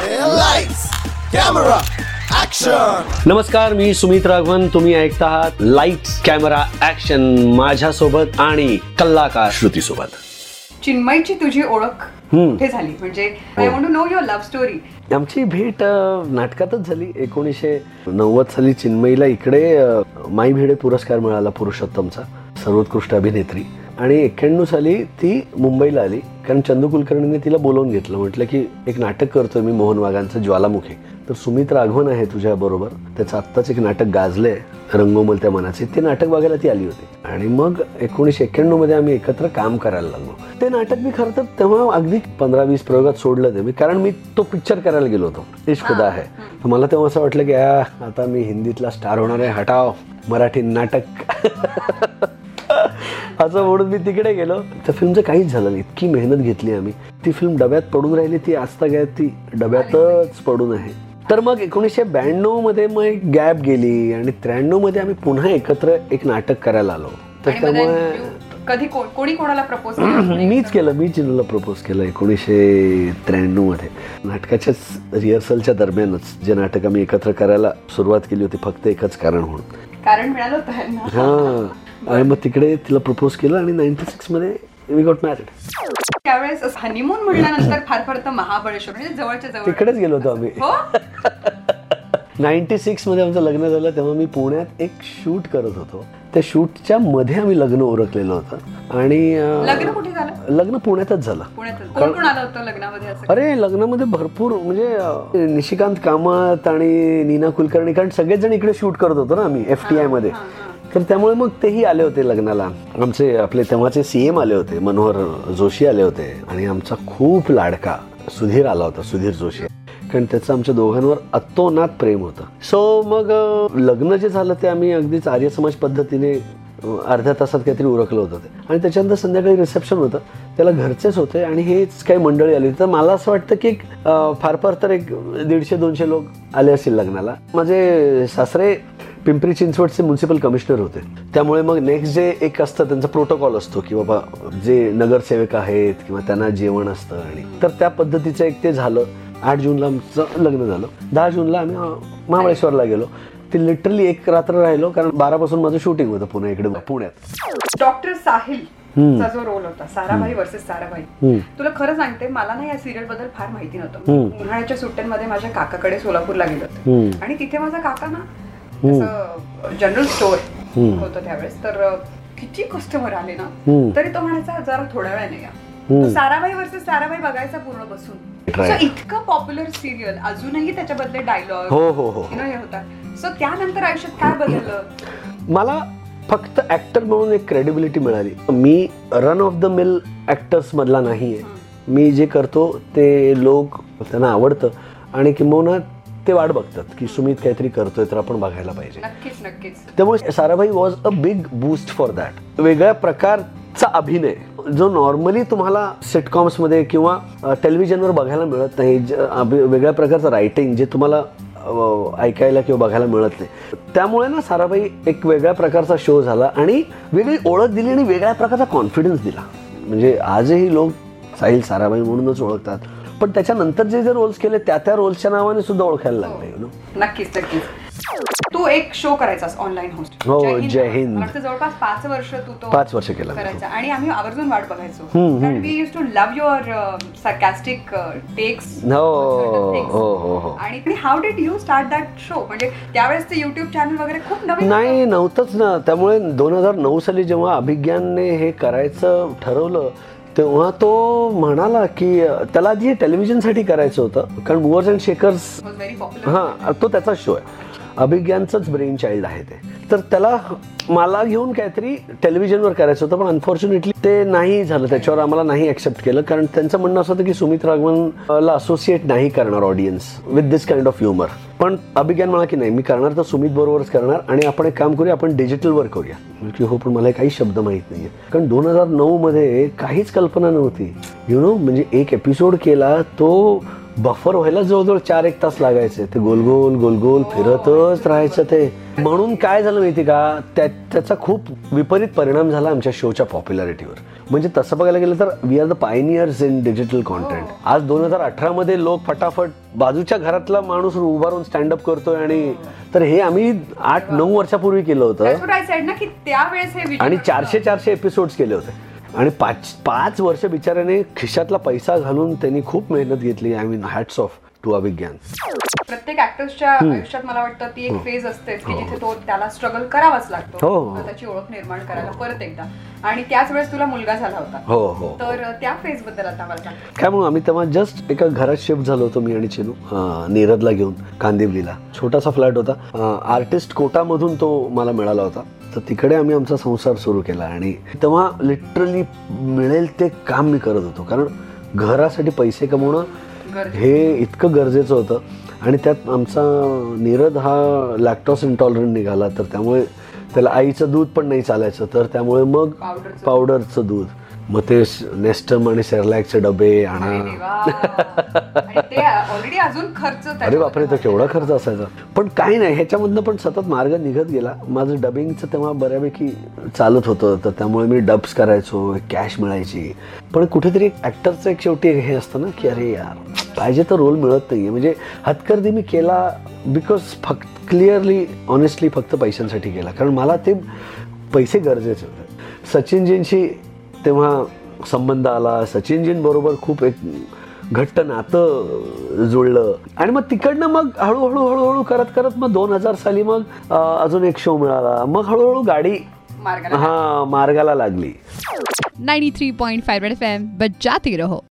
Lights camera action. नमस्कार, मी सुमित राघवन. तुम्ही ऐकता आहात लाईट्स कॅमेरा ऍक्शन माझ्यासोबत आणि कलाकार श्रुती सोबत. चिन्मयची तुझी ओळख कुठे झाली? म्हणजे I want to know your love story. आमची भेट नाटकातच झाली. 1990 साली चिन्मयीला इकडे माई भिडे पुरस्कार मिळाला पुरुषोत्तमचा, सर्वोत्कृष्ट अभिनेत्री. आणि 91 साली ती मुंबईला आली, कारण चंदू कुलकर्णीने तिला बोलावून घेतलं. म्हटलं की एक नाटक करतोय मी मोहन वाघांचं, ज्वालामुखी. तर सुमित राघवन आहे तुझ्या बरोबर, त्याचं आत्ताच एक नाटक गाजलंय रंगोमल त्या मनाचे, ते नाटक बघायला ती आली होती. आणि मग 1991 मध्ये आम्ही एकत्र काम करायला लागलो. ते नाटक मी खरं तर तेव्हा अगदी 15-20 प्रयोगात सोडलं ते मी, कारण मी तो पिक्चर करायला गेलो होतो, इश्क खुदा है. तर मला तेव्हा असं वाटलं की आता मी हिंदीतला स्टार होणार आहे, हटाव मराठी नाटक असं म्हणून मी तिकडे गेलो. त्या फिल्मचं काहीच झालं नाही. इतकी मेहनत घेतली आम्ही, ती फिल्म डब्यात पडून राहिली, ती आजतागायत ती डब्यातच पडून आहे. तर मग 1992 मध्ये मग एक गॅप गेली आणि 93 मध्ये आम्ही पुन्हा एकत्र एक नाटक करायला आलो. तर त्यामुळे कधी कोणी कोणाला प्रपोज केलं? मीच केलं, मी चिन्नूला प्रपोज केलं 1993 मध्ये. नाटकाच्याच रिहर्सलच्या दरम्यानच जे नाटक आम्ही एकत्र करायला सुरुवात केली होती, फक्त एकच कारण म्हणून. कारण मिळालं होतं. हां, आणि मग तिकडे तिला प्रपोज केलं आणि 96 मध्ये वी गॉट मॅरिड. त्यावेळेस हनीमून म्हटल्यानंतर फार फार तर महाबळेश्वर, म्हणजे जवळच्या जवळ तिकडेच गेलो होतो आम्ही. 96 मध्ये आमचं लग्न झालं. तेव्हा मी पुण्यात एक शूट करत होतो. त्या शूटच्या मध्ये आम्ही लग्न उरकलेलं होतं. आणि लग्न कुठे झालं? लग्न पुण्यातच झालं. पुण्यातच. कोण कोण आलं होतं लग्नामध्ये? अरे लग्नामध्ये भरपूर, म्हणजे निशिकांत कामत आणि नीना कुलकर्णी, कारण सगळेच जण इकडे शूट करत होतो ना आम्ही FTI मध्ये. तर त्यामुळे मग तेही आले होते लग्नाला. आमचे आपले तेव्हाचे CM आले होते, मनोहर जोशी आले होते. आणि आमचा खूप लाडका सुधीर आला होता, सुधीर जोशी, कारण त्याचं आमच्या दोघांवर अतोनात प्रेम होतं. सो मग लग्न जे झालं ते आम्ही अगदीच आर्य समाज पद्धतीने अर्ध्या तासात काहीतरी उरकलं होतं ते. आणि त्याच्यानंतर संध्याकाळी रिसेप्शन होतं, त्याला घरचेच होते आणि हेच काही मंडळी आली. तर मला असं वाटतं की फार फार तर एक 150-200 लोक आले असतील लग्नाला. माझे सासरे पिंपरी चिंचवडचे म्युन्सिपल कमिशनर होते. त्यामुळे मग नेक्स्ट जे एक असतं त्यांचा प्रोटोकॉल असतो की बाबा जे नगरसेवक आहेत किंवा त्यांना जेवण असतं, आणि तर त्या पद्धतीचं एक ते झालं. 8 जूनला आमचं लग्न झालं. 10 जूनला आम्ही महाबळेश्वरला गेलो. ते लिटरली एक रात्र राहिलो, कारण 12 पासून माझं शूटिंग होतं पुन्हा इकडे पुण्यात. डॉक्टर साहिल चा जो रोल होता, साराभाई वर्सेस साराभाई, तुला खरं सांगते मला ना या सिरियल बद्दल फार माहिती नव्हतं. उन्हाळ्याच्या सुट्ट्यांमध्ये माझ्या काकाकडे सोलापूरला गेलो होते, आणि तिथे माझा काका ना जनरल स्टोअर होतं त्यावेळेस. तर किती कस्टमर आले ना, तरी तो म्हणायचा जरा थोड्या वेळाने या. साराभाई वर्सेस साराभाई बघायचा पूर्ण बसून. इतकं पॉप्युलर सिरियल, अजूनही त्याच्याबद्दल डायलॉग हे होता. सो त्यानंतर आयुष्यात काय बदललं? मला फक्त ऍक्टर म्हणून एक क्रेडिबिलिटी मिळाली. मी run of the mill actors मधला नाहीये. मी जे करतो ते लोक त्यांना आवडतं, आणि किंबहुना ते वाट बघतात की सुमित काहीतरी करतोय तर आपण बघायला पाहिजे. नक्कीच नक्कीच. त्यामुळे Sarabhai was a big boost for that. वेगळ्या प्रकारचा अभिनय जो नॉर्मली तुम्हाला सिटकॉम्स मध्ये किंवा टेलिव्हिजनवर बघायला मिळत नाही. वेगळ्या प्रकारचं रायटिंग जे तुम्हाला ऐकायला किंवा बघायला मिळत नाही. त्यामुळे ना साराभाई एक वेगळ्या प्रकारचा शो झाला, आणि वेगळी ओळख दिली आणि वेगळ्या प्रकारचा कॉन्फिडन्स दिला. म्हणजे आजही लोक साहिल साराभाई म्हणूनच ओळखतात, पण त्याच्यानंतर जे रोल्स केले त्या रोल्सच्या नावाने सुद्धा ओळखायला लागले. नक्कीच नक्कीच. तू एक शो करायचास ऑनलाईन होस्ट. हो, जय हिंद. जवळपास 5 वर्ष तू तो 5 वर्ष केला करायचा, आणि आम्ही आवर्जून वाट बघायचो. कारण we used to love your sarcastic takes. आणि how did you start that show? म्हणजे त्यावेळेस ते युट्यूब चॅनल वगैरे खूप नवीन नव्हतंच ना. त्यामुळे 2009 साली जेव्हा अभिज्ञानने हे करायचं ठरवलं, तेव्हा तो म्हणाला की त्याला आधी टेलिव्हिजनसाठी करायचं होतं, कारण मूव्हर्स अँड शेकर्स तो त्याचाच शो आहे. अभिज्ञानचंच ब्रेन चाइल्ड आहे ते. तर त्याला मला घेऊन काहीतरी टेलिव्हिजनवर करायचं होतं, पण अनफॉर्च्युनेटली ते नाही झालं. त्याच्यावर आम्हाला नाही ऍक्सेप्ट केलं, कारण त्यांचं म्हणणं असं होतं की सुमित राघवनला असोसिएट नाही करणार audience with this kind of humour. पण अभिज्ञान म्हणा की नाही, मी करणार तर सुमित बरोबरच करणार, आणि आपण एक काम करूया, आपण डिजिटलवर करूया. की हो, पण मला काही शब्द माहीत नाहीये, कारण 2009 मध्ये काहीच कल्पना नव्हती. म्हणजे एक एपिसोड केला तो बफर व्हायला जवळजवळ 4-1 तास लागायचे. ते गोल गोल फिरतच राहायचं ते. म्हणून काय झालं माहिती का, त्याचा खूप विपरीत परिणाम झाला आमच्या शोच्या पॉप्युलॅरिटीवर. म्हणजे तसं बघायला गेलं तर we are the pioneers in digital content. आज 2018 मध्ये लोक फटाफट बाजूच्या घरातला माणूस उभा राहून स्टँडअप करतोय, आणि तर हे आम्ही 8-9 वर्षापूर्वी केलं होतं आणि 400 एपिसोड्स केले होते. आणि 5 वर्ष बिचाऱ्याने खिशातला पैसा घालून त्यांनी खूप मेहनत घेतली. I mean hats off to Abhigyan. प्रत्येक ऍक्टर्सच्या आयुष्यात मला वाटतं ती एक फेज असते की जिथे तो त्याला स्ट्रगल करावाच लागतो त्याची ओळख निर्माण करायला परत एकदा. आणि त्याच वेळेस तुला मुलगा झाला होता, तर त्या फेज बद्दल आता मला सांग काय. म्हणून आम्ही तेव्हा जस्ट एका घरात शिफ्ट झालो होतो, मी आणि चिनू, नीरदला घेऊन कांदिवलीला. छोटासा फ्लॅट होता, आर्टिस्ट कोटामधून तो मला मिळाला होता, तर तिकडे आम्ही आमचा संसार सुरू केला. आणि तेव्हा लिटरली मिळेल ते काम मी करत होतो, कारण घरासाठी पैसे कमवणं हे इतकं गरजेचं होतं. आणि त्यात आमचा नीरद हा लॅक्टोस इंटॉलरंट निघाला, तर त्यामुळे त्याला आईचं दूध पण नाही चालायचं, तर त्यामुळे मग पावडरचं दूध, मग ते नेस्टम आणि सेरलॅकचे डबे आणा. अरे बापरे, तर केवढा खर्च असायचा. पण काही नाही, ह्याच्यामधनं पण सतत मार्ग निघत गेला. माझं डबिंगचं तेव्हा बऱ्यापैकी चालत होतं, तर त्यामुळे मी डब्स करायचो, कॅश मिळायची. पण कुठेतरी एक ॲक्टरचं एक शेवटी हे असतं ना की अरे यार पाहिजे तर रोल मिळत नाही. म्हणजे हातकर्दी मी केला बिकॉज फक्त क्लिअरली ऑनेस्टली फक्त पैशांसाठी केला, कारण मला ते पैसे गरजेचे होते. सचिनजींशी तेव्हा संबंध आला, सचिनजींबरोबर खूप एक घट्ट नातं जुळलं. आणि मग तिकडनं मग हळूहळू करत करत मग 2000 साली मग अजून एक शो मिळाला. मग हळूहळू गाडी मार्गाला लागली. 93.5 रेड FM बजाते रहो.